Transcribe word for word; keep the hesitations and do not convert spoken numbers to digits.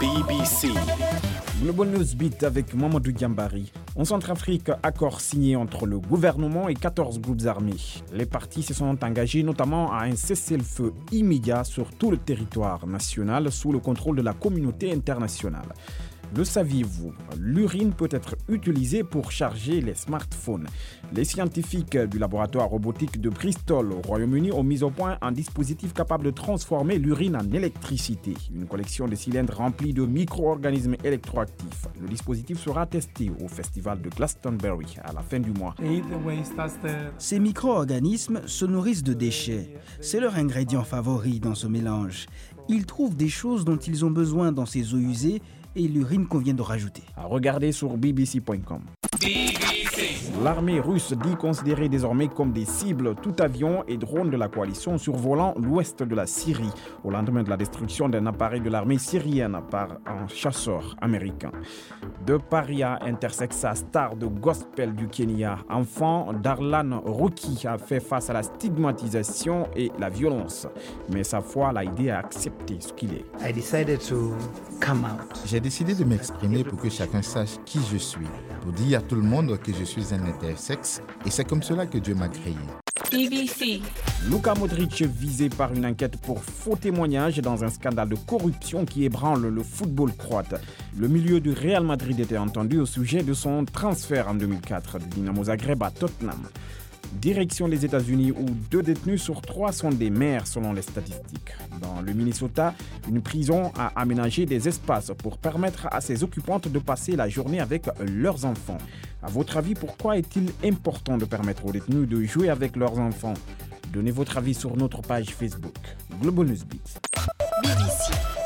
B B C. Global News Beat avec Mamadou Diambari. En Centrafrique, accord signé entre le gouvernement et quatorze groupes armés. Les partis se sont engagés notamment à un cessez-le-feu immédiat sur tout le territoire national sous le contrôle de la communauté internationale. Le saviez-vous? L'urine peut être utilisée pour charger les smartphones. Les scientifiques du laboratoire robotique de Bristol au Royaume-Uni ont mis au point un dispositif capable de transformer l'urine en électricité. Une collection de cylindres remplis de micro-organismes électroactifs. Le dispositif sera testé au festival de Glastonbury à la fin du mois. Ces micro-organismes se nourrissent de déchets. C'est leur ingrédient favori dans ce mélange. Ils trouvent des choses dont ils ont besoin dans ces eaux usées et l'urine qu'on vient de rajouter. À regarder sur b b c point com. L'armée russe dit considérer désormais comme des cibles tout avion et drone de la coalition survolant l'ouest de la Syrie au lendemain de la destruction d'un appareil de l'armée syrienne par un chasseur américain. De paria intersexa star de gospel du Kenya, enfant d'Arlan Ruki a fait face à la stigmatisation et la violence. Mais sa foi l'a aidé à accepter ce qu'il est. I decided to come out. J'ai décidé de m'exprimer pour que chacun sache qui je suis, pour dire à tout le monde que je suis un intersexe et c'est comme cela que Dieu m'a créé. B B C. Luka Modric visé par une enquête pour faux témoignages dans un scandale de corruption qui ébranle le football croate. Le milieu du Real Madrid était entendu au sujet de son transfert en deux mille quatre du Dynamo Zagreb à Tottenham. Direction les États-Unis où deux détenus sur trois sont des mères selon les statistiques. Dans le Minnesota, une prison a aménagé des espaces pour permettre à ses occupantes de passer la journée avec leurs enfants. À votre avis, pourquoi est-il important de permettre aux détenus de jouer avec leurs enfants? Donnez votre avis sur notre page Facebook. Global News Beat. B B C.